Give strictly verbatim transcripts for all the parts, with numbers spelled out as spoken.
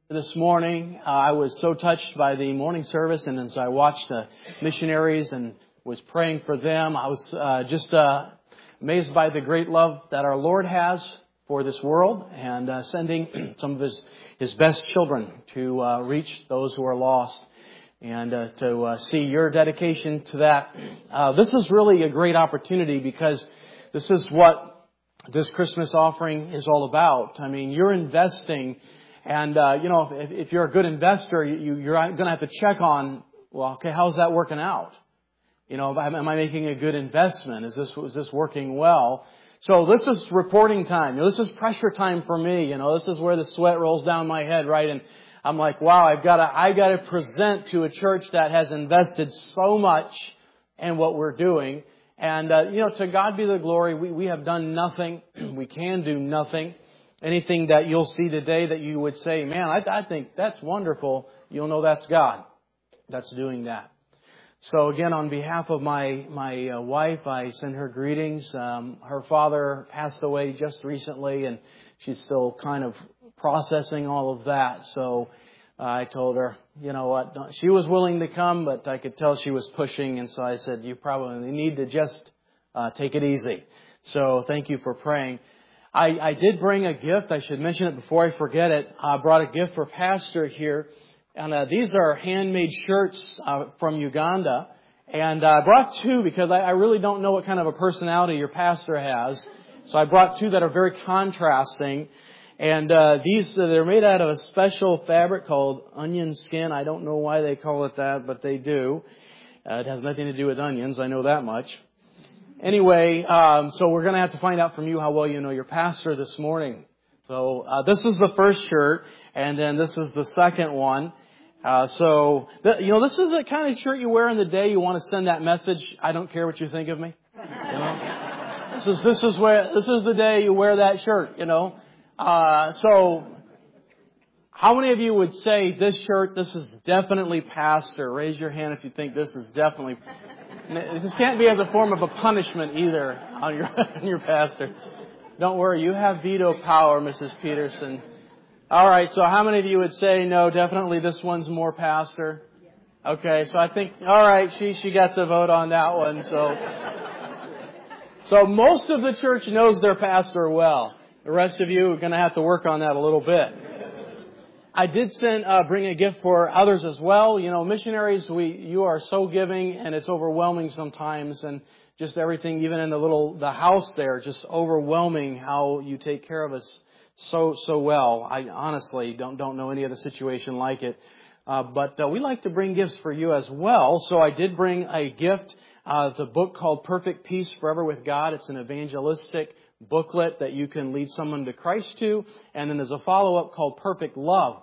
This morning, uh, I was so touched by the morning service, and as I watched the missionaries and was praying for them, I was uh, just uh, amazed by the great love that our Lord has for this world, and uh, sending some of His His best children to uh, reach those who are lost, and uh, to uh, see your dedication to that. Uh, this is really a great opportunity because this is what this Christmas offering is all about. I mean, you're investing. And, uh, you know, if, if you're a good investor, you, you're going to have to check on, well, okay, how's that working out? You know, am I making a good investment? Is this, is this working well? So this is reporting time. You know, this is pressure time for me. You know, this is where the sweat rolls down my head, right? And I'm like, wow, I've got to, I've got to present to a church that has invested so much in what we're doing. And, uh, you know, to God be the glory. We, we have done nothing. We can do nothing. Anything that you'll see today that you would say, man, I, I think that's wonderful, you'll know that's God that's doing that. So again, on behalf of my my uh, wife, I send her greetings. Um, her father passed away just recently, and she's still kind of processing all of that. So uh, I told her, you know what, she was willing to come, but I could tell she was pushing, and so I said, you probably need to just uh, take it easy. So thank you for praying. I, I did bring a gift. I should mention it before I forget it. I brought a gift for Pastor here. And uh, these are handmade shirts uh, from Uganda. And uh, I brought two because I, I really don't know what kind of a personality your pastor has. So I brought two that are very contrasting. And uh, these, uh, they're made out of a special fabric called onion skin. I don't know why they call it that, but they do. Uh, it has nothing to do with onions. I know that much. Anyway, um, so we're going to have to find out from you how well you know your pastor this morning. So uh, this is the first shirt, and then this is the second one. Uh, so, th- you know, this is the kind of shirt you wear in the day you want to send that message, I don't care what you think of me. You know? This is this is where this is the day you wear that shirt, you know. Uh, so, how many of you would say this shirt, this is definitely pastor? Raise your hand if you think this is definitely. This can't be as a form of a punishment either on your on your pastor. Don't worry, you have veto power, Missus Peterson. All right, so how many of you would say no? Definitely, this one's more pastor. Okay, so I think all right, she she got the vote on that one. So, so most of the church knows their pastor well. The rest of you are going to have to work on that a little bit. I did send, uh, bring a gift for others as well. You know, missionaries, we, you are so giving, and it's overwhelming sometimes, and just everything, even in the little, the house there, just overwhelming how you take care of us so, so well. I honestly don't, don't know any other situation like it. Uh, but, uh, we like to bring gifts for you as well. So I did bring a gift. Uh, it's a book called Perfect Peace Forever with God. It's an evangelistic booklet that you can lead someone to Christ to. And then there's a follow-up called Perfect Love.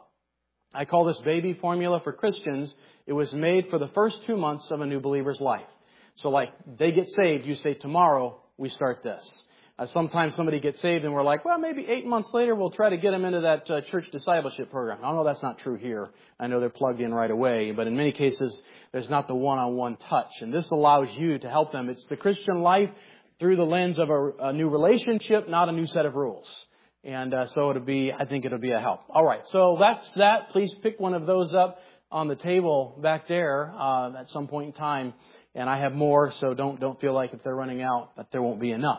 I call this baby formula for Christians. It was made for the first two months of a new believer's life. So like they get saved, you say tomorrow we start this. Uh, sometimes somebody gets saved and we're like, well, maybe eight months later we'll try to get them into that uh, church discipleship program. I know that's not true here. I know they're plugged in right away, but in many cases there's not the one-on-one touch. And this allows you to help them. It's the Christian life through the lens of a, a new relationship, not a new set of rules. And uh, so it'll be, I think it'll be a help. All right, so that's that. Please pick one of those up on the table back there uh, at some point in time. And I have more, so don't don't feel like if they're running out that there won't be enough.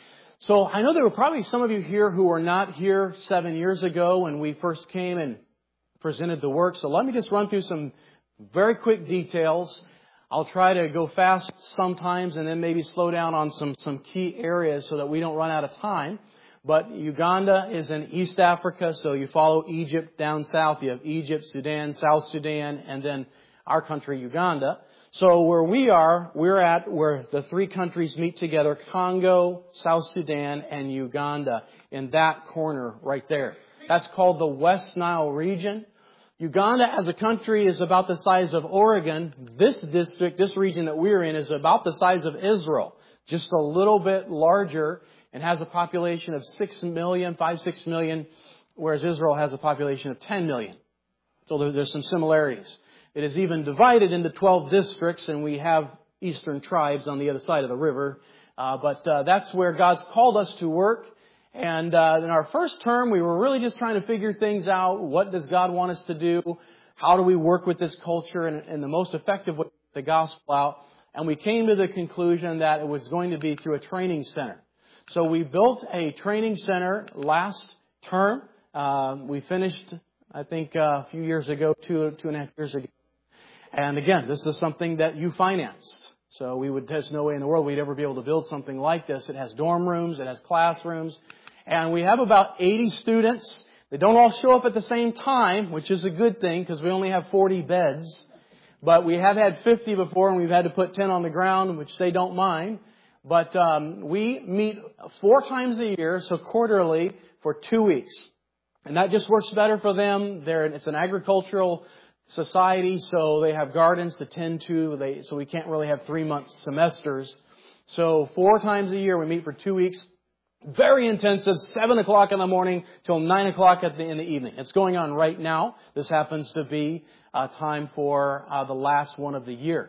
So I know there were probably some of you here who were not here seven years ago when we first came and presented the work. So let me just run through some very quick details. I'll try to go fast sometimes and then maybe slow down on some, some key areas so that we don't run out of time. But Uganda is in East Africa, so you follow Egypt down south. You have Egypt, Sudan, South Sudan, and then our country, Uganda. So where we are, we're at where the three countries meet together, Congo, South Sudan, and Uganda, in that corner right there. That's called the West Nile region. Uganda as a country is about the size of Oregon. This district, this region that we're in, is about the size of Israel, just a little bit larger, and has a population of six million, five, six million, whereas Israel has a population of ten million. So there, there's some similarities. It is even divided into twelve districts, and we have eastern tribes on the other side of the river. Uh, but uh, that's where God's called us to work. And uh, in our first term, we were really just trying to figure things out. What does God want us to do? How do we work with this culture in, in the most effective way, the gospel out? And we came to the conclusion that it was going to be through a training center. So we built a training center last term. Uh, we finished, I think, uh, a few years ago, two, two and a half years ago. And again, this is something that you financed. So we would, there's no way in the world we'd ever be able to build something like this. It has dorm rooms, it has classrooms, and we have about eighty students. They don't all show up at the same time, which is a good thing because we only have forty beds. But we have had fifty before, and we've had to put ten on the ground, which they don't mind. But um, we meet four times a year, so quarterly, for two weeks. And that just works better for them. They're, it's an agricultural society, so they have gardens to tend to. They, so we can't really have three-month semesters. So four times a year, we meet for two weeks. Very intensive, seven o'clock in the morning till nine o'clock at the, in the evening. It's going on right now. This happens to be uh, time for uh, the last one of the year.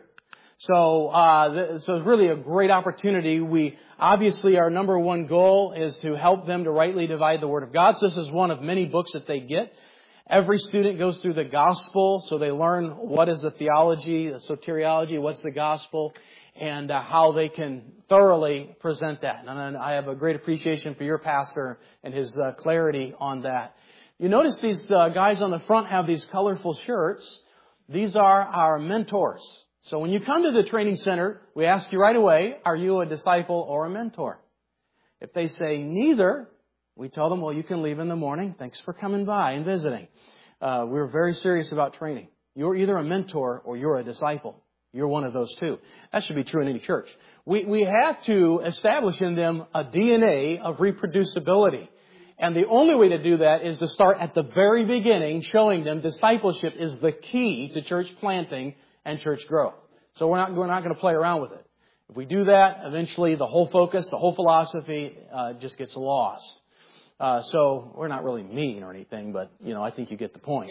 So, uh, th- so it's really a great opportunity. We, obviously, our number one goal is to help them to rightly divide the Word of God. So this is one of many books that they get. Every student goes through the gospel, so they learn what is the theology, the soteriology, what's the gospel, and uh, how they can thoroughly present that. And I have a great appreciation for your pastor and his uh, clarity on that. You notice these uh, guys on the front have these colorful shirts. These are our mentors. So when you come to the training center, we ask you right away, are you a disciple or a mentor? If they say neither, we tell them, well, you can leave in the morning. Thanks for coming by and visiting. Uh, we're very serious about training. You're either a mentor or you're a disciple. You're one of those two. That should be true in any church. We, we have to establish in them a D N A of reproducibility. And the only way to do that is to start at the very beginning, showing them discipleship is the key to church planting and church growth. So we're not, we're not going to play around with it. If we do that, eventually the whole focus, the whole philosophy uh, just gets lost. Uh, so we're not really mean or anything, but, you know, I think you get the point.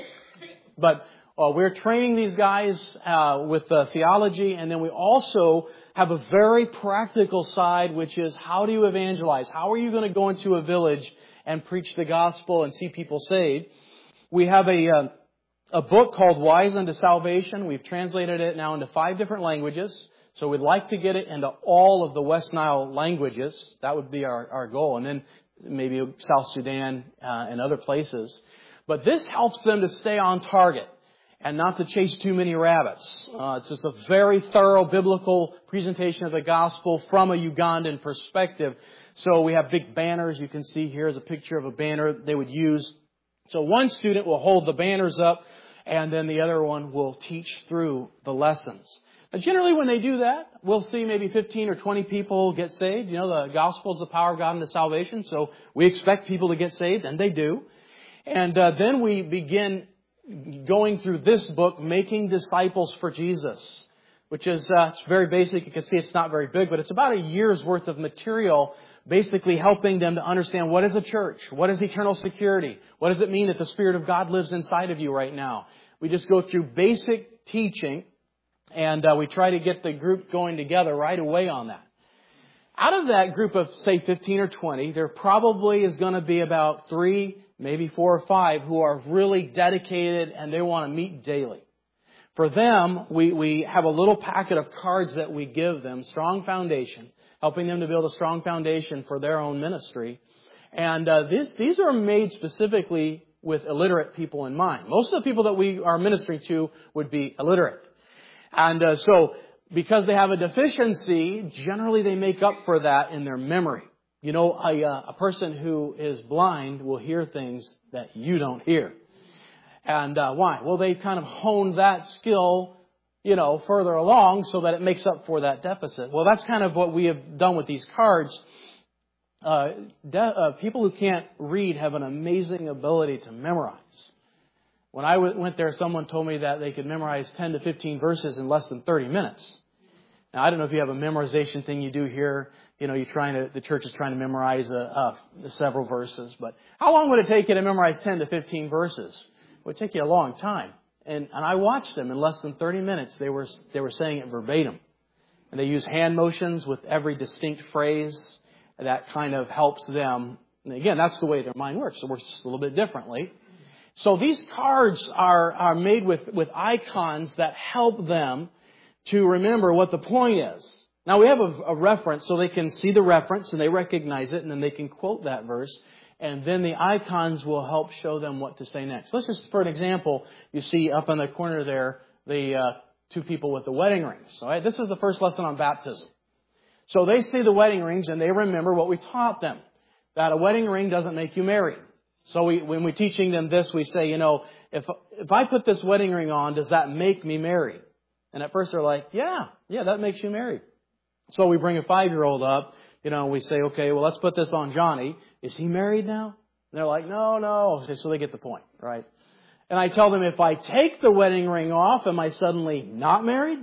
But uh, we're training these guys uh, with uh, theology, and then we also have a very practical side, which is how do you evangelize? How are you going to go into a village and preach the gospel and see people saved? We have a uh, a book called Wise Unto Salvation. We've translated it now into five different languages. So we'd like to get it into all of the West Nile languages. That would be our, our goal. And then maybe South Sudan uh, and other places. But this helps them to stay on target and not to chase too many rabbits. Uh, it's just a very thorough biblical presentation of the gospel from a Ugandan perspective. So we have big banners. You can see here is a picture of a banner they would use. So one student will hold the banners up, and then the other one will teach through the lessons. Now, generally, when they do that, we'll see maybe fifteen or twenty people get saved. You know, the gospel is the power of God unto salvation, so we expect people to get saved, and they do. And uh, then we begin going through this book, Making Disciples for Jesus, which is uh, it's very basic. You can see it's not very big, but it's about a year's worth of material, basically helping them to understand what is a church, what is eternal security, what does it mean that the Spirit of God lives inside of you right now. We just go through basic teaching, and uh, we try to get the group going together right away on that. Out of that group of, say, fifteen or twenty, there probably is going to be about three, maybe four or five who are really dedicated and they want to meet daily. For them, we, we have a little packet of cards that we give them, strong foundation, helping them to build a strong foundation for their own ministry. And uh, these, these are made specifically with illiterate people in mind. Most of the people that we are ministering to would be illiterate. And uh, so because they have a deficiency, generally they make up for that in their memory. You know, a, uh, a person who is blind will hear things that you don't hear. And uh, why? Well, they kind of honed that skill, you know, further along so that it makes up for that deficit. Well, that's kind of what we have done with these cards. Uh, de- uh, people who can't read have an amazing ability to memorize. When I w- went there, someone told me that they could memorize ten to fifteen verses in less than thirty minutes. Now, I don't know if you have a memorization thing you do here. You know, you're trying to, the church is trying to memorize uh, uh, several verses. But how long would it take you to memorize ten to fifteen verses? It would take you a long time. And, and I watched them in less than thirty minutes. They were, they were saying it verbatim. And they use hand motions with every distinct phrase. That kind of helps them And again, that's the way their mind works. It works just a little bit differently. So these cards are, are made with, with icons that help them to remember what the point is. Now we have a, a reference so they can see the reference and they recognize it and then they can quote that verse. And then the icons will help show them what to say next. Let's just, for an example, you see up in the corner there, the uh, two people with the wedding rings. All right, this is the first lesson on baptism. So they see the wedding rings and they remember what we taught them. That a wedding ring doesn't make you married. So we, when we're teaching them this, we say, you know, if if I put this wedding ring on, does that make me married? And at first they're like, yeah, yeah, that makes you married. So we bring a five-year-old up, you know, we say, okay, well, let's put this on Johnny. Is he married now? And they're like, no, no. So they get the point, right? And I tell them, if I take the wedding ring off, am I suddenly not married?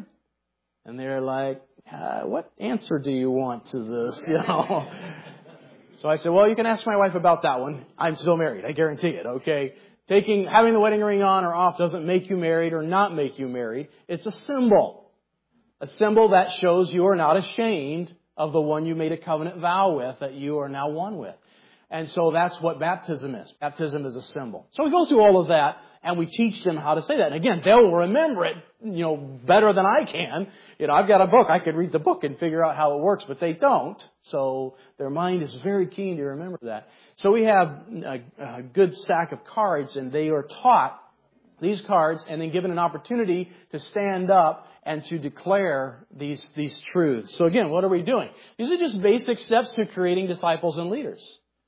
And they're like, uh, what answer do you want to this? You know. So I said, well, you can ask my wife about that one. I'm still married. I guarantee it. Okay. Taking, having the wedding ring on or off doesn't make you married or not make you married. It's a symbol. A symbol that shows you are not ashamed of the one you made a covenant vow with, that you are now one with. And so that's what baptism is. Baptism is a symbol. So we go through all of that and we teach them how to say that. And again, they'll remember it, you know, better than I can. You know, I've got a book. I could read the book and figure out how it works, but they don't. So their mind is very keen to remember that. So we have a, a good stack of cards and they are taught these cards and then given an opportunity to stand up and to declare these, these truths. So again, what are we doing? These are just basic steps to creating disciples and leaders.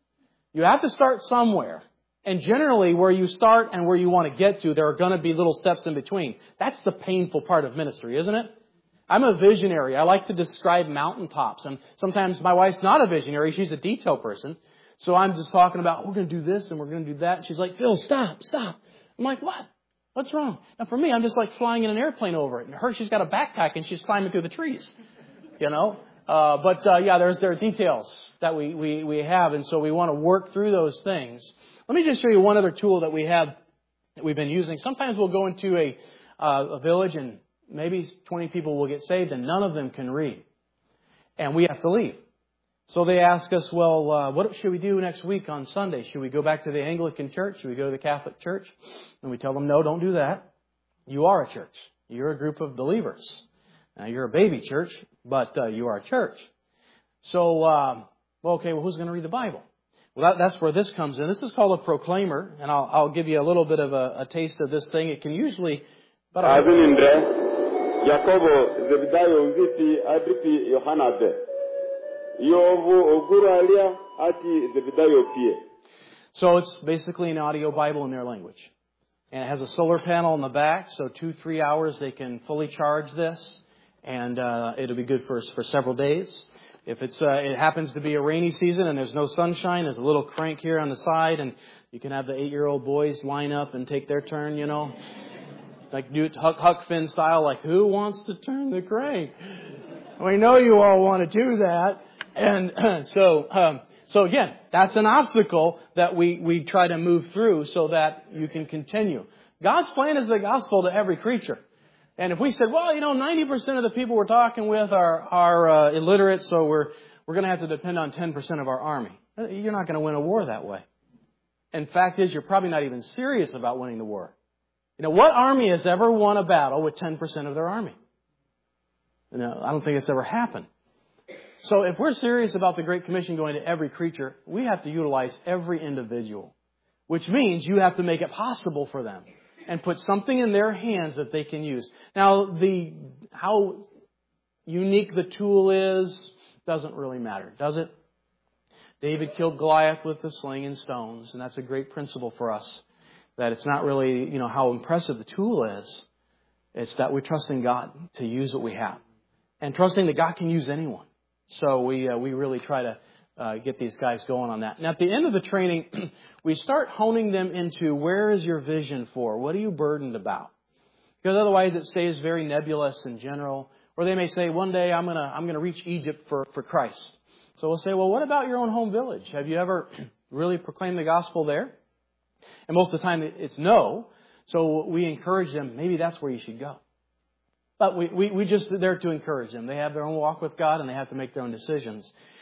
You have to start somewhere. And generally, where you start and where you want to get to, there are going to be little steps in between. That's the painful part of ministry, isn't it? I'm a visionary. I like to describe mountaintops. And sometimes my wife's not a visionary. She's a detail person. So I'm just talking about, we're going to do this and we're going to do that. And she's like, Phil, stop, stop. I'm like, what? What's wrong? Now for me, I'm just like flying in an airplane over it. And her, she's got a backpack and she's climbing through the trees. You know? Uh, but, uh, yeah, there's, there are details that we, we, we have. And so we want to work through those things. Let me just show you one other tool that we have that we've been using. Sometimes we'll go into a, uh, a village and maybe twenty people will get saved and none of them can read. And we have to leave. So they ask us, well, uh, what should we do next week on Sunday? Should we go back to the Anglican church? Should we go to the Catholic church? And we tell them, no, don't do that. You are a church. You're a group of believers. Now, you're a baby church, but uh, you are a church. So, um, well, okay, well, who's going to read the Bible? Well, that, that's where this comes in. This is called a proclaimer, and I'll, I'll give you a little bit of a, a taste of this thing. It can usually... But I, so it's basically an audio Bible in their language. And it has a solar panel on the back, so two, three hours they can fully charge this, and uh, it'll be good for for several days. If it's uh, it happens to be a rainy season and there's no sunshine, there's a little crank here on the side, and you can have the eight-year-old boys line up and take their turn, you know, like do it Huck, Huck Finn style, like who wants to turn the crank? We know you all want to do that, and so. Um, So again, that's an obstacle that we, we try to move through so that you can continue. God's plan is the gospel to every creature. And if we said, well, you know, ninety percent of the people we're talking with are, are uh, illiterate, so we're, we're going to have to depend on ten percent of our army. You're not going to win a war that way. And fact is, you're probably not even serious about winning the war. You know, what army has ever won a battle with ten percent of their army? You know, I don't think it's ever happened. So if we're serious about the Great Commission going to every creature, we have to utilize every individual, which means you have to make it possible for them and put something in their hands that they can use. Now, the how unique the tool is doesn't really matter, does it? David killed Goliath with the sling and stones, and that's a great principle for us, that it's not really, you know, how impressive the tool is. It's that we trust in God to use what we have and trusting that God can use anyone. So we uh, we really try to uh, get these guys going on that. And at the end of the training, we start honing them into where is your vision for? What are you burdened about? Because otherwise it stays very nebulous and general. Or they may say, one day I'm gonna I'm gonna reach Egypt for, for Christ. So we'll say, well, what about your own home village? Have you ever really proclaimed the gospel there? And most of the time it's no. So we encourage them, maybe that's where you should go. But we, we, we just are there to encourage them. They have their own walk with God and they have to make their own decisions.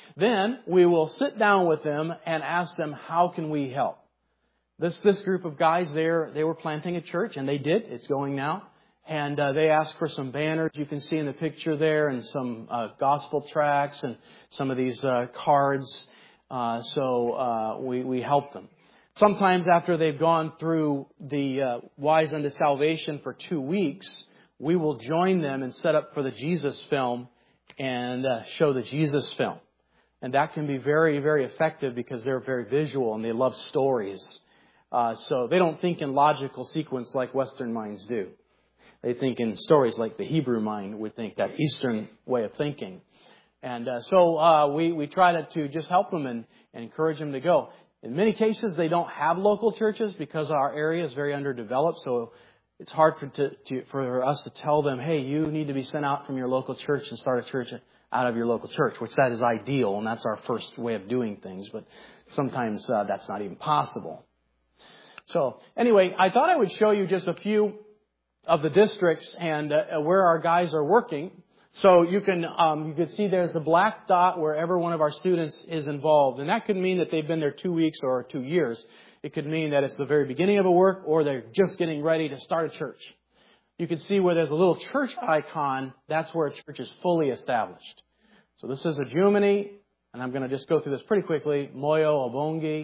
Then we will sit down with them and ask them, how can we help? This this group of guys there, they were planting a church, and they did. It's going now. And uh, they asked for some banners you can see in the picture there, and some uh, gospel tracts, and some of these uh, cards. Uh, so uh, we, we help them. Sometimes after they've gone through the uh, Wise Unto Salvation for two weeks, we will join them and set up for the Jesus film and uh, show the Jesus film. And that can be very, very effective because they're very visual and they love stories. Uh, so they don't think in logical sequence like Western minds do. They think in stories like the Hebrew mind would think, that Eastern way of thinking. And uh, so uh, we, we try to, to just help them and, and encourage them to go. In many cases, they don't have local churches because our area is very underdeveloped. So it's hard for, to, to, for us to tell them, hey, you need to be sent out from your local church and start a church out of your local church, which that is ideal, and that's our first way of doing things. But sometimes uh, that's not even possible. So anyway, I thought I would show you just a few of the districts and uh, where our guys are working. So you can um, you can see there's the black dot wherever one of our students is involved. And that could mean that they've been there two weeks or two years. It could mean that it's the very beginning of a work or they're just getting ready to start a church. You can see where there's a little church icon. That's where a church is fully established. So this is Adjumani, and I'm going to just go through this pretty quickly. Moyo, Obongi,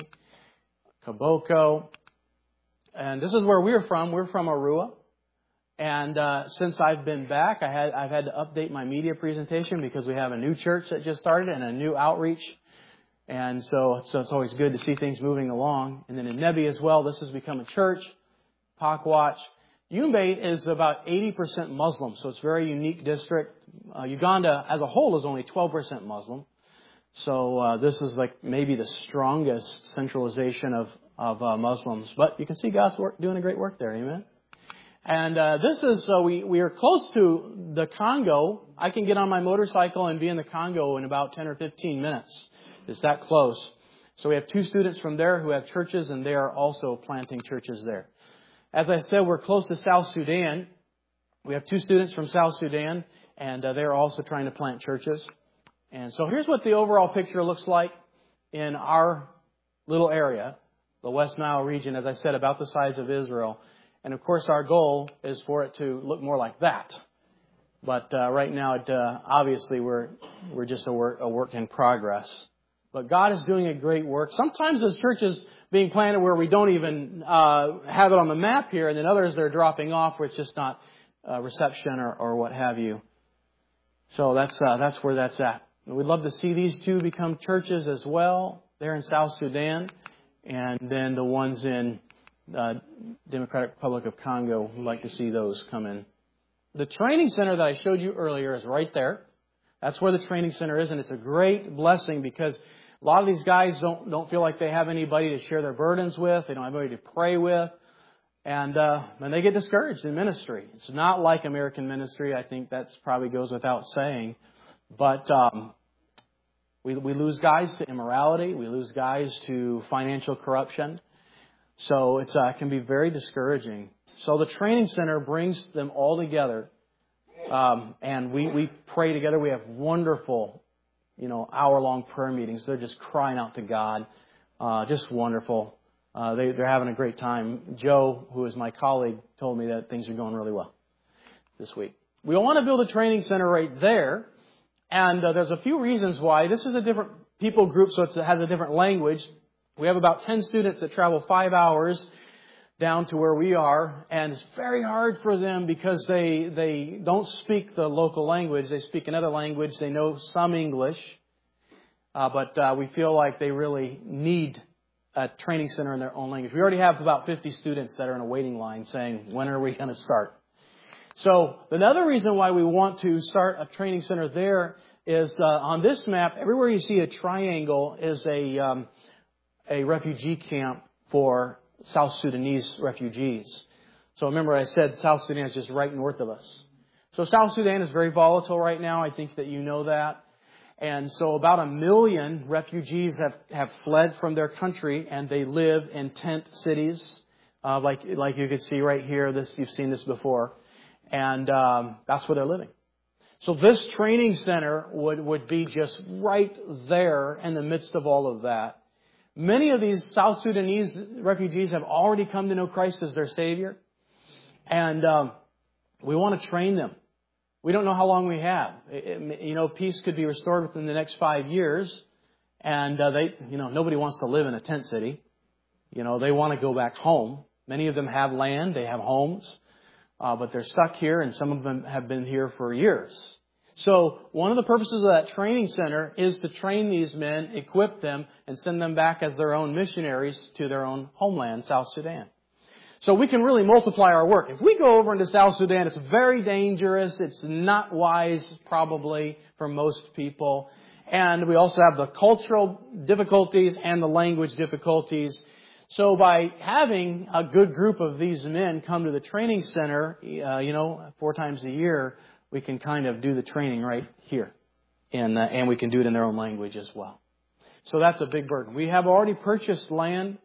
Kaboko. And this is where we're from. We're from Arua. And uh, since I've been back, I had, I've had to update my media presentation because we have a new church that just started and a new outreach. And so, so it's always good to see things moving along. And then in Nebi as well, this has become a church. Pakwach. Yumbe is about eighty percent Muslim, so it's a very unique district. Uh, Uganda as a whole is only twelve percent Muslim. So uh, this is like maybe the strongest centralization of, of uh, Muslims. But you can see God's work, doing a great work there. Amen. And uh, this is, uh, we, we are close to the Congo. I can get on my motorcycle and be in the Congo in about ten or fifteen minutes. It's that close. So we have two students from there who have churches, and they are also planting churches there. As I said, we're close to South Sudan. We have two students from South Sudan, and uh, they're also trying to plant churches. And so here's what the overall picture looks like in our little area, the West Nile region, as I said, about the size of Israel. And of course, our goal is for it to look more like that. But uh, right now, it, uh, obviously, we're we're just a work, a work in progress. But God is doing a great work. Sometimes there's churches being planted where we don't even uh, have it on the map here, and then others they're dropping off where it's just not uh, reception or, or what have you. So that's uh, that's where that's at. We'd love to see these two become churches as well. They're in South Sudan, and then the ones in uh, Democratic Republic of Congo. We'd like to see those come in. The training center that I showed you earlier is right there. That's where the training center is, and it's a great blessing because a lot of these guys don't don't feel like they have anybody to share their burdens with. They don't have anybody to pray with. And uh, and they get discouraged in ministry. It's not like American ministry. I think that probably goes without saying. But um, we we lose guys to immorality. We lose guys to financial corruption. So it's uh, it can be very discouraging. So the training center brings them all together. Um, and we, we pray together. We have wonderful, you know, hour-long prayer meetings. They're just crying out to God. Uh, just wonderful. Uh, they, they're having a great time. Joe, who is my colleague, told me that things are going really well this week. We want to build a training center right there. And uh, there's a few reasons why. This is a different people group, so it's, it has a different language. We have about ten students that travel five hours down to where we are, and it's very hard for them because they they don't speak the local language. They speak another language. They know some English, uh, but uh, we feel like they really need a training center in their own language. We already have about fifty students that are in a waiting line saying, when are we going to start? So another reason why we want to start a training center there is uh, on this map, everywhere you see a triangle is a um, a refugee camp for South Sudanese refugees. So remember I said South Sudan is just right north of us. So South Sudan is very volatile right now. I think that you know that. And so about a million refugees have, have fled from their country, and they live in tent cities, uh, like like you can see right here. This you've seen this before. And um, that's where they're living. So this training center would, would be just right there in the midst of all of that. Many of these South Sudanese refugees have already come to know Christ as their Savior. And um, we want to train them. We don't know how long we have. It, it, you know, peace could be restored within the next five years. And uh, they, you know, nobody wants to live in a tent city. You know, they want to go back home. Many of them have land. They have homes. Uh, but they're stuck here, and some of them have been here for years. So one of the purposes of that training center is to train these men, equip them, and send them back as their own missionaries to their own homeland, South Sudan. So we can really multiply our work. If we go over into South Sudan, it's very dangerous. It's not wise, probably, for most people. And we also have the cultural difficulties and the language difficulties. So by having a good group of these men come to the training center, uh, you know, four times a year, we can kind of do the training right here. And, uh, and we can do it in their own language as well. So that's a big burden. We have already purchased land,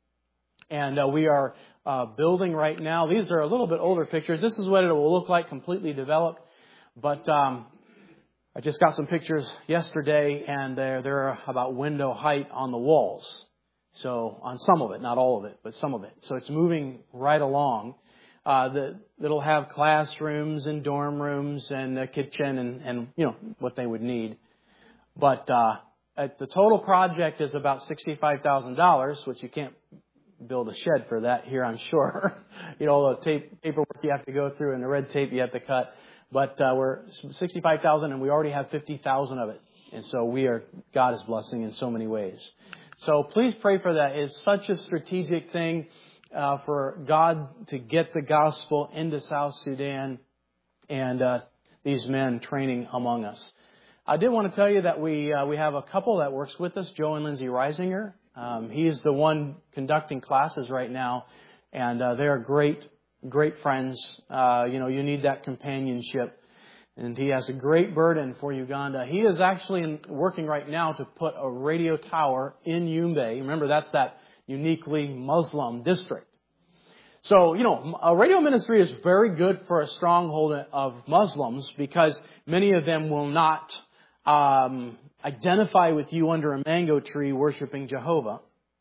and uh, we are uh, building right now. These are a little bit older pictures. This is what it will look like completely developed. But um, I just got some pictures yesterday, and they're, they're about window height on the walls. So on some of it, not all of it, but some of it. So it's moving right along. Uh, the, it'll have classrooms and dorm rooms and a kitchen and, and you know, what they would need. But uh, at the total project is about sixty-five thousand dollars, which you can't build a shed for that here on shore. You know, the tape, paperwork you have to go through and the red tape you have to cut. But uh, we're sixty-five thousand dollars and we already have fifty thousand dollars of it. And so we are, God is blessing in so many ways. So please pray for that. It's such a strategic thing. Uh, for God to get the gospel into South Sudan and uh, these men training among us. I did want to tell you that we uh, we have a couple that works with us, Joe and Lindsay Reisinger. Um, he's the one conducting classes right now, and uh, they're great, great friends. Uh, you know, you need that companionship. And he has a great burden for Uganda. He is actually in, working right now to put a radio tower in Yumbe. Remember, that's that uniquely Muslim district. So, you know, a radio ministry is very good for a stronghold of Muslims because many of them will not um, identify with you under a mango tree worshiping Jehovah.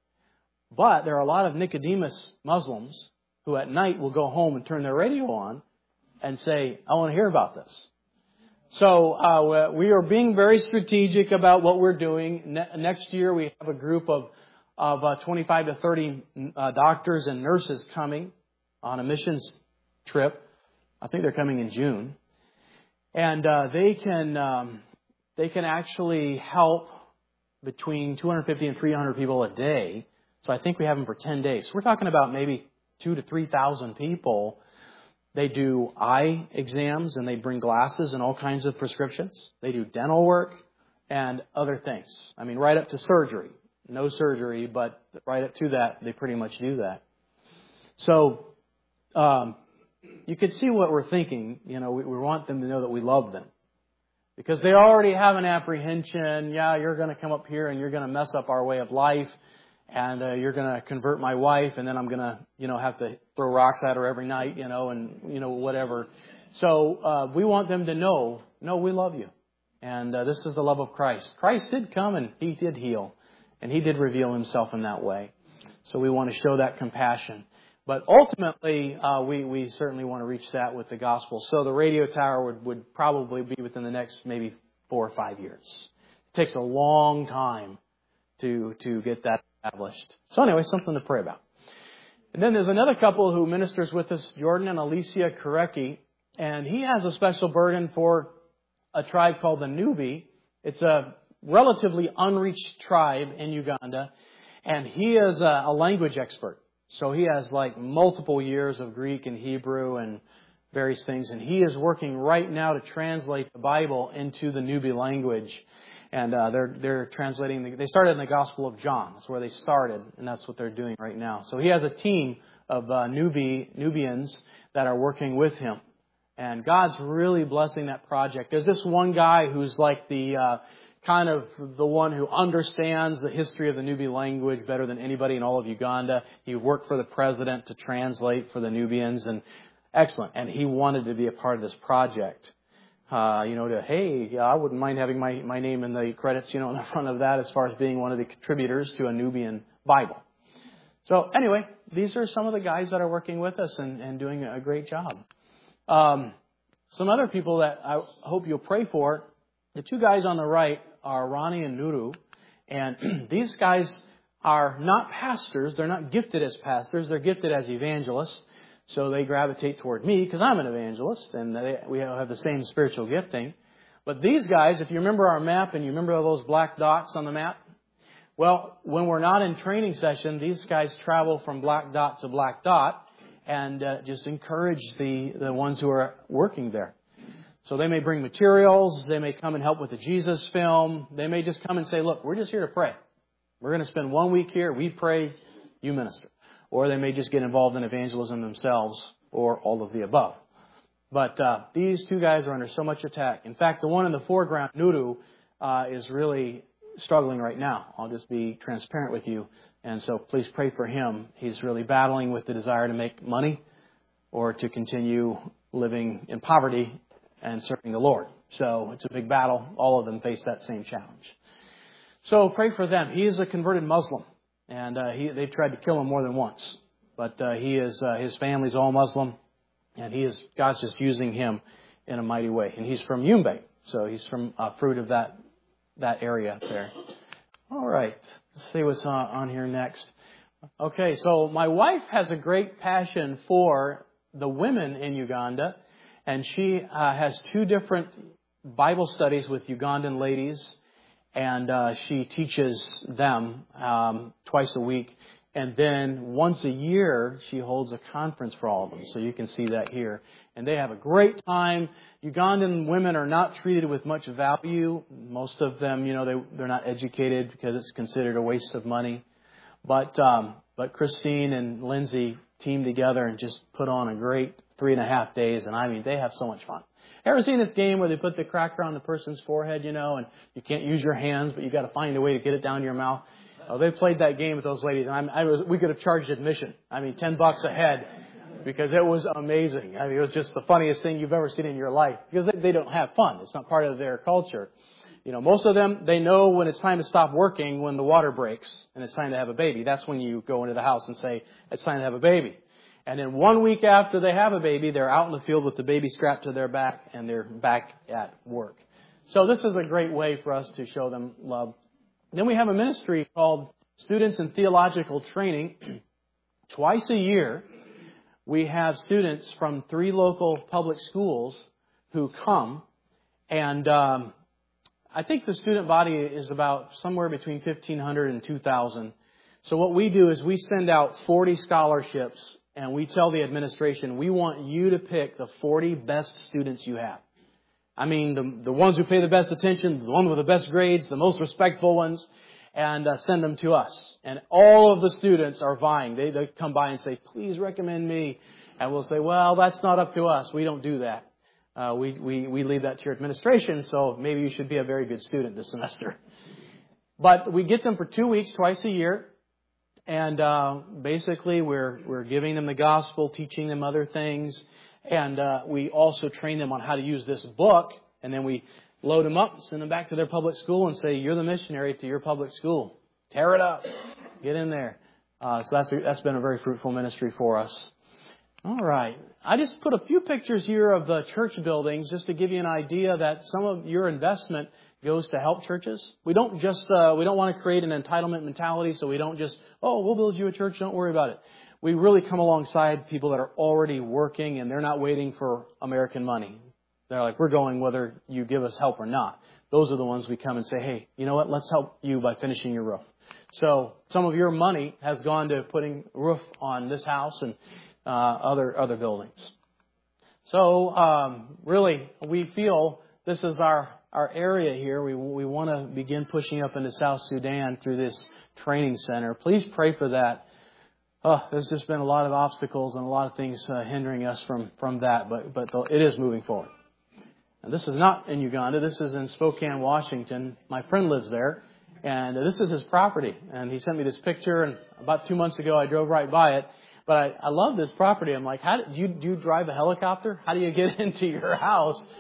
But there are a lot of Nicodemus Muslims who at night will go home and turn their radio on and say, I want to hear about this. So uh, we are being very strategic about what we're doing. Ne- next year we have a group of of uh, twenty-five to thirty uh, doctors and nurses coming on a missions trip. I think they're coming in June. And uh, they can um, they can actually help between two hundred fifty and three hundred people a day. So I think we have them for ten days. We're talking about maybe two to three thousand people. They do eye exams and they bring glasses and all kinds of prescriptions. They do dental work and other things. I mean, right up to surgery. No surgery, but right up to that, they pretty much do that. So um, you can see what we're thinking. You know, we, we want them to know that we love them. Because they already have an apprehension, yeah, you're going to come up here and you're going to mess up our way of life. And uh, you're going to convert my wife, and then I'm going to, you know, have to throw rocks at her every night, you know, and, you know, whatever. So uh, we want them to know, no, we love you. And uh, this is the love of Christ. Christ did come and He did heal. And He did reveal Himself in that way. So we want to show that compassion. But ultimately, uh, we, we certainly want to reach that with the gospel. So the radio tower would, would probably be within the next maybe four or five years. It takes a long time to, to get that established. So anyway, something to pray about. And then there's another couple who ministers with us, Jordan and Alicia Korecki. And he has a special burden for a tribe called the Nubi. It's a relatively unreached tribe in Uganda, and he is a, a language expert. So he has like multiple years of Greek and Hebrew and various things, and he is working right now to translate the Bible into the Nubi language. And uh, they're they're translating. The, they started in the Gospel of John. That's where they started, and that's what they're doing right now. So he has a team of uh, Nubi Nubians that are working with him, and God's really blessing that project. There's this one guy who's like the uh, kind of the one who understands the history of the Nubi language better than anybody in all of Uganda. He worked for the president to translate for the Nubians, and excellent. And he wanted to be a part of this project. uh, you know, to, hey, yeah, I wouldn't mind having my, my name in the credits, you know, in the front of that as far as being one of the contributors to a Nubian Bible. So anyway, these are some of the guys that are working with us and, and doing a great job. Um, some other people that I hope you'll pray for, the two guys on the right are Ronnie and Nuru. And these guys are not pastors. They're not gifted as pastors. They're gifted as evangelists. So they gravitate toward me because I'm an evangelist and they, we have the same spiritual gifting. But these guys, if you remember our map and you remember those black dots on the map, well, when we're not in training session, these guys travel from black dot to black dot and uh, just encourage the, the ones who are working there. So they may bring materials. They may come and help with the Jesus film. They may just come and say, look, we're just here to pray. We're going to spend one week here. We pray, you minister. Or they may just get involved in evangelism themselves or all of the above. But uh, these two guys are under so much attack. In fact, the one in the foreground, Nuru, uh, is really struggling right now. I'll just be transparent with you. And so please pray for him. He's really battling with the desire to make money or to continue living in poverty and serving the Lord. So it's a big battle. All of them face that same challenge. So pray for them. He is a converted Muslim. And uh, he, they've tried to kill him more than once. But uh, he is uh, his family's all Muslim. And he is God's just using him in a mighty way. And he's from Yumbe. So he's from uh, fruit of that that area there. All right. Let's see what's on, on here next. Okay, so my wife has a great passion for the women in Uganda. And she uh, has two different Bible studies with Ugandan ladies. And uh, she teaches them um, twice a week. And then once a year, she holds a conference for all of them. So you can see that here. And they have a great time. Ugandan women are not treated with much value. Most of them, you know, they, they're not educated because it's considered a waste of money. But um, but Christine and Lindsay team together and just put on a great three and a half days. And I mean, they have so much fun. Ever seen this game where they put the cracker on the person's forehead, you know, and you can't use your hands, but you got to find a way to get it down to your mouth? Oh, they played that game with those ladies. And I, I was, we could have charged admission. I mean, ten bucks a head because it was amazing. I mean, it was just the funniest thing you've ever seen in your life because they, they don't have fun. It's not part of their culture. You know, most of them, they know when it's time to stop working when the water breaks and it's time to have a baby. That's when you go into the house and say, it's time to have a baby. And then one week after they have a baby, they're out in the field with the baby strapped to their back and they're back at work. So this is a great way for us to show them love. Then we have a ministry called Students in Theological Training. Twice a year, we have students from three local public schools who come. And um, I think the student body is about somewhere between fifteen hundred and two thousand. So what we do is we send out forty scholarships. And we tell the administration, we want you to pick the forty best students you have. I mean, the, the ones who pay the best attention, the ones with the best grades, the most respectful ones, and uh, send them to us. And all of the students are vying. They, they come by and say, please recommend me. And we'll say, well, that's not up to us. We don't do that. Uh, we, we, we leave that to your administration, so maybe you should be a very good student this semester. But we get them for two weeks, twice a year. And uh, basically, we're we're giving them the gospel, teaching them other things, and uh, we also train them on how to use this book. And then we load them up, send them back to their public school, and say, "You're the missionary to your public school. Tear it up, get in there." Uh, so that's that's been a very fruitful ministry for us. All right, I just put a few pictures here of the church buildings just to give you an idea that some of your investment goes to help churches. We don't just, uh, we don't want to create an entitlement mentality, so we don't just, oh, we'll build you a church, don't worry about it. We really come alongside people that are already working and they're not waiting for American money. They're like, we're going whether you give us help or not. Those are the ones we come and say, hey, you know what, let's help you by finishing your roof. So some of your money has gone to putting a roof on this house and uh, other other buildings. So um, really, we feel this is our Our area here. We we want to begin pushing up into South Sudan through this training center. Please pray for that. Oh, there's just been a lot of obstacles and a lot of things uh, hindering us from, from that, but but it is moving forward. And this is not in Uganda. This is in Spokane, Washington. My friend lives there, and this is his property. And he sent me this picture, and about two months ago I drove right by it. But I, I love this property. I'm like, how do you do you drive a helicopter? How do you get into your house?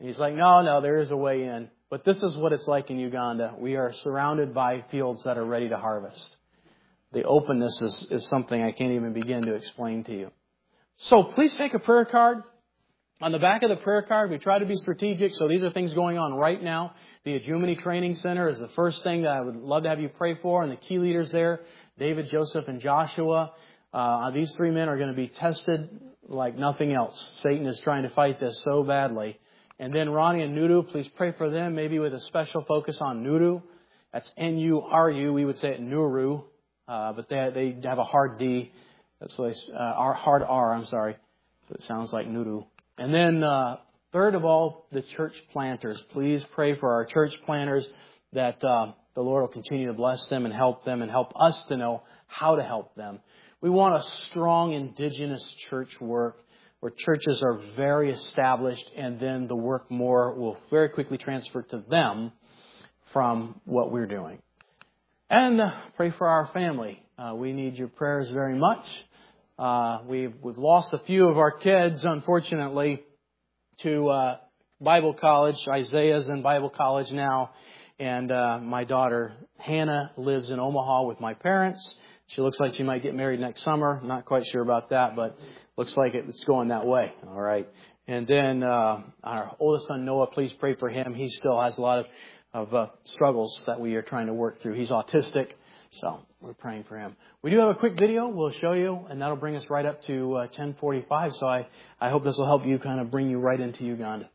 And he's like, no, no, there is a way in. But this is what it's like in Uganda. We are surrounded by fields that are ready to harvest. The openness is, is something I can't even begin to explain to you. So please take a prayer card. On the back of the prayer card, we try to be strategic. So these are things going on right now. The Adjumani Training Center is the first thing that I would love to have you pray for. And the key leaders there, David, Joseph, and Joshua. Uh, these three men are going to be tested like nothing else. Satan is trying to fight this so badly. And then Ronnie and Nuru, please pray for them, maybe with a special focus on Nuru. That's N U R U. We would say it Nuru. Uh, but they, they have a hard D. That's like, uh, hard R, I'm sorry. So it sounds like Nuru. And then, uh, third of all, the church planters. Please pray for our church planters that uh, the Lord will continue to bless them and help them and help us to know how to help them. We want a strong indigenous church work where churches are very established and then the work more will very quickly transfer to them from what we're doing. And uh, pray for our family. Uh, we need your prayers very much. Uh, we've, we've lost a few of our kids, unfortunately, to uh, Bible college. Isaiah's in Bible college now. And uh, my daughter, Hannah, lives in Omaha with my parents. She looks like she might get married next summer. Not quite sure about that, but looks like it's going that way. All right. And then uh, our oldest son, Noah, please pray for him. He still has a lot of, of uh, struggles that we are trying to work through. He's autistic. So we're praying for him. We do have a quick video we'll show you, and that'll bring us right up to uh, ten forty-five. So I, I hope this will help you kind of bring you right into Uganda.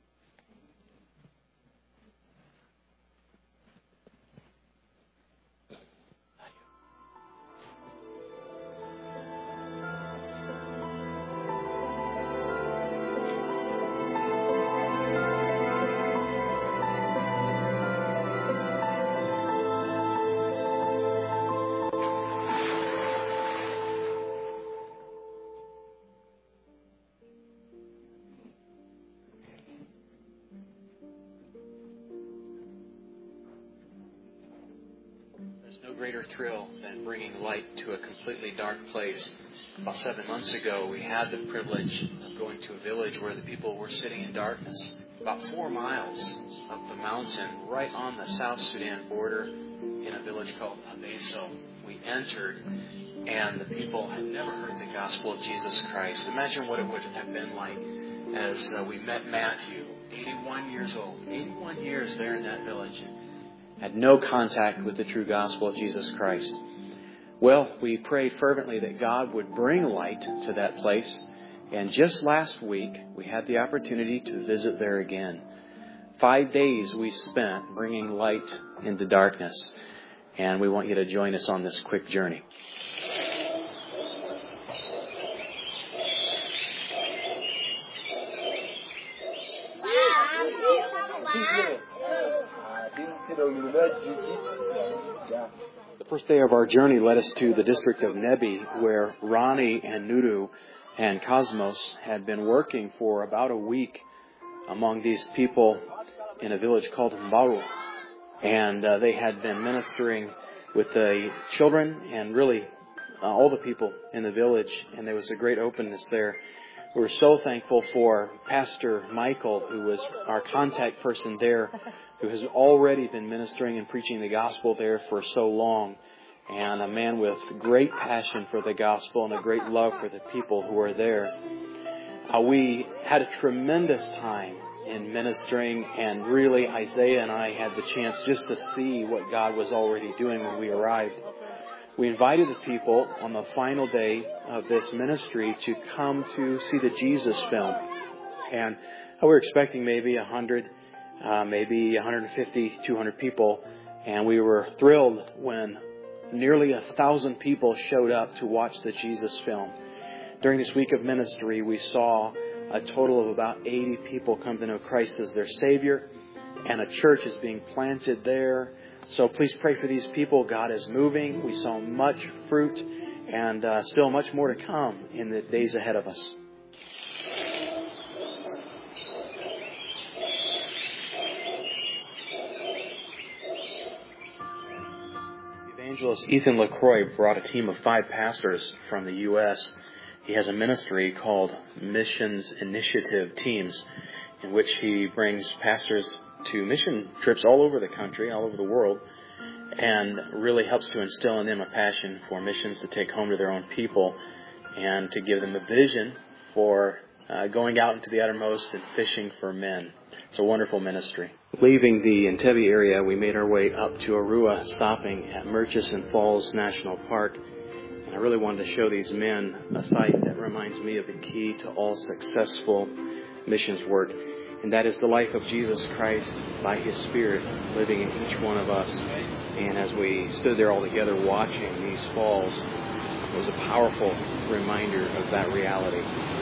No greater thrill than bringing light to a completely dark place. About seven months ago, we had the privilege of going to a village where the people were sitting in darkness. About four miles up the mountain, right on the South Sudan border, in a village called Abeso. We entered, and the people had never heard the gospel of Jesus Christ. Imagine what it would have been like as uh, we met Matthew, eighty-one years old, eighty-one years there in that village. Had no contact with the true gospel of Jesus Christ. Well, we prayed fervently that God would bring light to that place. And just last week, we had the opportunity to visit there again. Five days we spent bringing light into darkness. And we want you to join us on this quick journey. The first day of our journey led us to the district of Nebi, where Ronnie and Nuru and Cosmos had been working for about a week among these people in a village called Mbaru. And uh, they had been ministering with the children and really uh, all the people in the village. And there was a great openness there. We were so thankful for Pastor Michael, who was our contact person there, who has already been ministering and preaching the gospel there for so long. And a man with great passion for the gospel and a great love for the people who are there. Uh, we had a tremendous time in ministering, and really Isaiah and I had the chance just to see what God was already doing when we arrived. We invited the people on the final day of this ministry to come to see the Jesus film. And we were expecting maybe one hundred, uh, maybe one hundred fifty, two hundred people. And we were thrilled when nearly a thousand people showed up to watch the Jesus film. During this week of ministry, we saw a total of about eighty people come to know Christ as their Savior. And a church is being planted there. So please pray for these people. God is moving. We saw much fruit and uh, still much more to come in the days ahead of us. Evangelist Ethan LaCroix brought a team of five pastors from the U S He has a ministry called Missions Initiative Teams. in which he brings pastors to mission trips all over the country, all over the world, and really helps to instill in them a passion for missions to take home to their own people and to give them a vision for uh, going out into the uttermost and fishing for men. It's a wonderful ministry. Leaving the Entebbe area, we made our way up to Arua, stopping at Murchison Falls National Park. And I really wanted to show these men a sight that reminds me of the key to all successful missions work. And that is the life of Jesus Christ by His Spirit living in each one of us. And as we stood there all together watching these falls, it was a powerful reminder of that reality.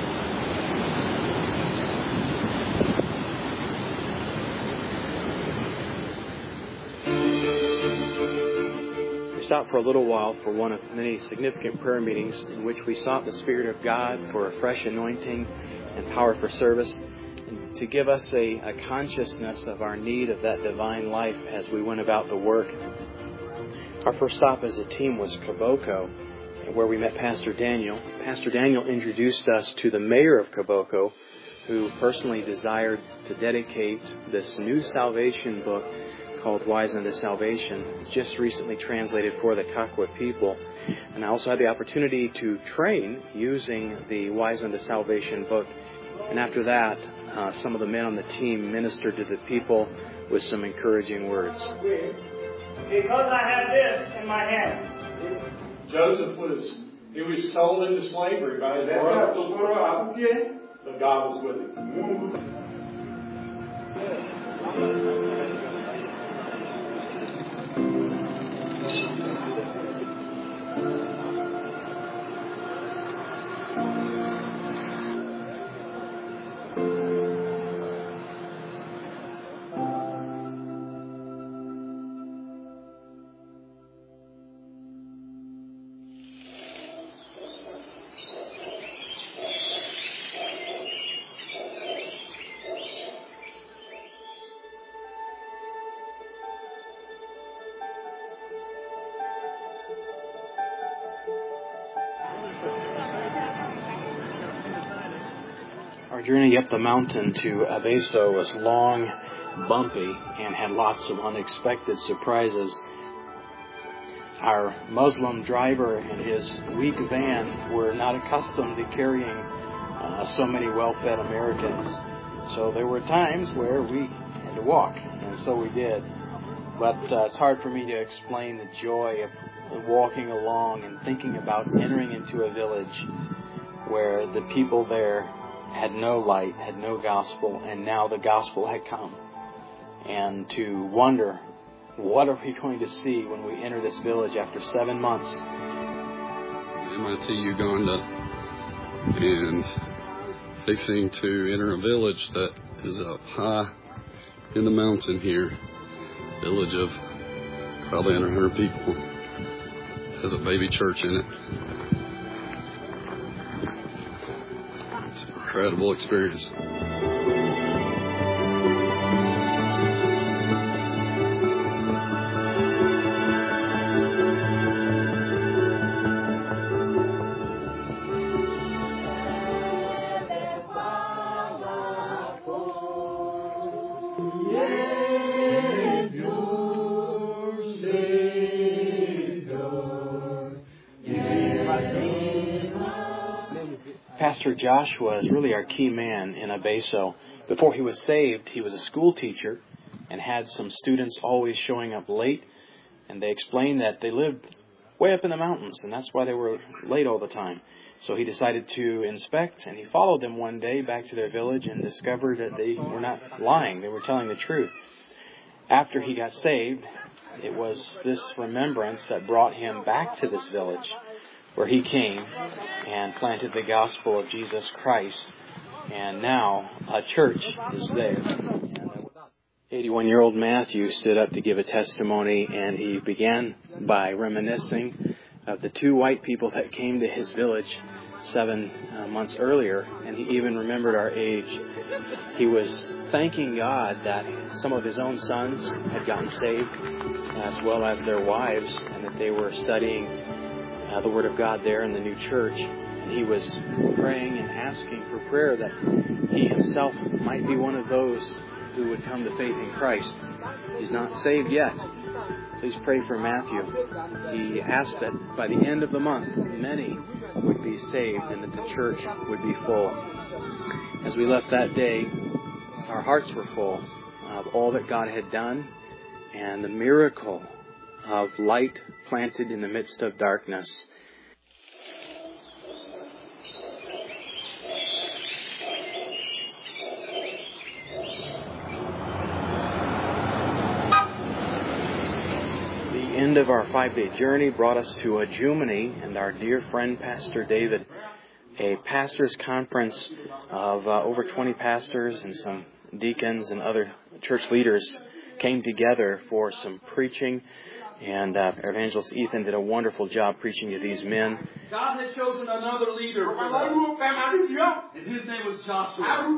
We stopped for a little while for one of many significant prayer meetings in which we sought the Spirit of God for a fresh anointing and power for service, and to give us a, a consciousness of our need of that divine life as we went about the work. Our first stop as a team was Koboko, where we met Pastor Daniel. Pastor Daniel introduced us to the mayor of Koboko, who personally desired to dedicate this new salvation book called Wise Unto Salvation. It's just recently translated for the Kakwa people. And I also had the opportunity to train using the Wise Unto Salvation book. And after that, uh, some of the men on the team ministered to the people with some encouraging words. Because I have this in my hand. Joseph was, he was sold into slavery by his brothers, but God was with him. Our journey up the mountain to Abeso was long, bumpy, and had lots of unexpected surprises. Our Muslim driver and his weak van were not accustomed to carrying uh, so many well-fed Americans. So there were times where we had to walk, and so we did. But uh, it's hard for me to explain the joy of walking along and thinking about entering into a village where the people there had no light, had no gospel, and now the gospel had come. And to wonder, what are we going to see when we enter this village after seven months? M I T Uganda, and fixing to enter a village that is up high in the mountain here. Village of probably under one hundred people. Has a baby church in it. It's an incredible experience. Pastor Joshua is really our key man in Abeso. Before he was saved, he was a school teacher and had some students always showing up late. And they explained that they lived way up in the mountains, and that's why they were late all the time. So he decided to inspect, and he followed them one day back to their village and discovered that they were not lying. They were telling the truth. After he got saved, it was this remembrance that brought him back to this village, where he came and planted the gospel of Jesus Christ. And now a church is there. eighty-one-year-old Matthew stood up to give a testimony, and he began by reminiscing of the two white people that came to his village seven uh, months earlier, and he even remembered our age. He was thanking God that some of his own sons had gotten saved, as well as their wives, and that they were studying Uh, the Word of God there in the new church. And And he was praying and asking for prayer that he himself might be one of those who would come to faith in Christ. He's not saved yet. Please pray for Matthew. He asked that by the end of the month, many would be saved and that the church would be full. As we left that day, our hearts were full of all that God had done and the miracle of light planted in the midst of darkness. The end of our five-day journey brought us to Adjumani, and our dear friend Pastor David, a pastors' conference of uh, over twenty pastors and some deacons and other church leaders came together for some preaching. And uh, Evangelist Ethan did a wonderful job preaching to these men. God had chosen another leader for us, and his name was Joshua.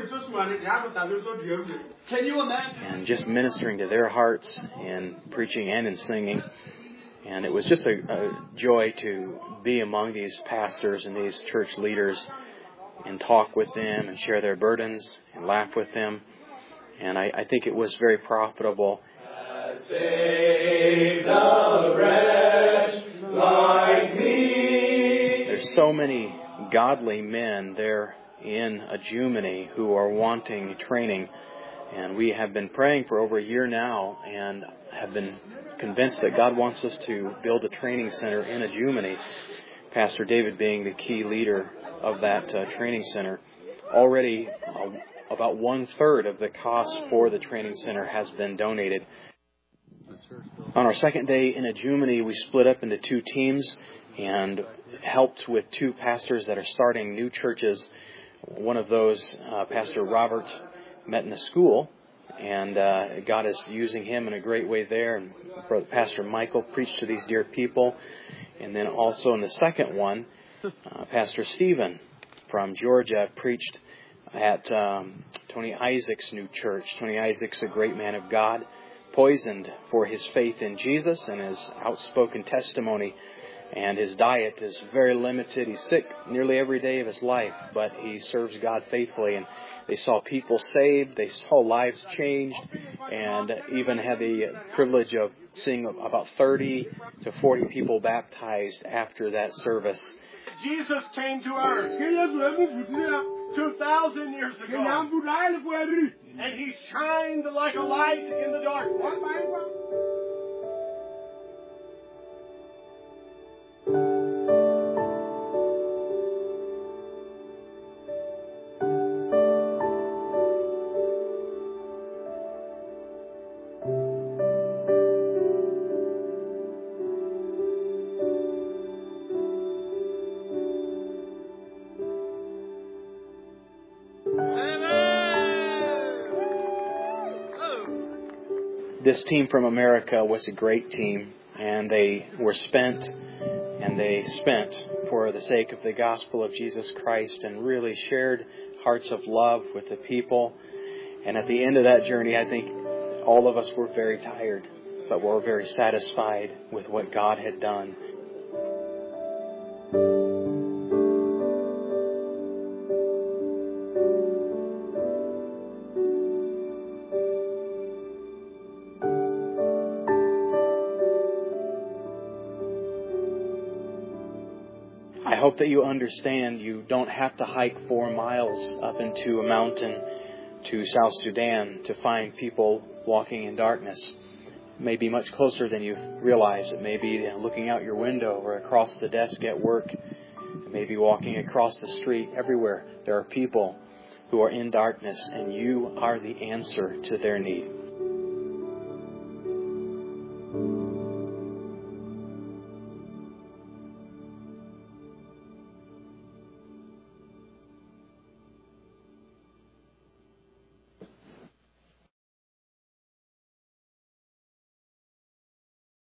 Can you imagine? And just ministering to their hearts in preaching and in singing. And it was just a, a joy to be among these pastors and these church leaders and talk with them and share their burdens and laugh with them. And I, I think it was very profitable. Save the wretch like me. There's so many godly men there in Adjumani who are wanting training. And we have been praying for over a year now and have been convinced that God wants us to build a training center in Adjumani. Pastor David being the key leader of that uh, training center. Already uh, about one third of the cost for the training center has been donated. On our second day in Adjumani, we split up into two teams and helped with two pastors that are starting new churches. One of those, uh, Pastor Robert, met in a school, and uh, God is using him in a great way there. And Brother Pastor Michael preached to these dear people. And then also in the second one, uh, Pastor Stephen from Georgia preached at um, Tony Isaac's new church. Tony Isaac's a great man of God, poisoned for his faith in Jesus and his outspoken testimony. And his diet is very limited. He's sick nearly every day of his life, but he serves God faithfully. And they saw people saved. They saw lives changed, and even had the privilege of seeing about thirty to forty people baptized after that service. Jesus came to earth two thousand years ago, and he shined like a light in the dark. This team from America was a great team, and they were spent and they spent for the sake of the gospel of Jesus Christ and really shared hearts of love with the people. And at the end of that journey, I think all of us were very tired, but were very satisfied with what God had done. I hope that you understand you don't have to hike four miles up into a mountain to South Sudan to find people walking in darkness. It may be much closer than you realize. It may be looking out your window or across the desk at work. It may be walking across the street. Everywhere there are people who are in darkness, and you are the answer to their need.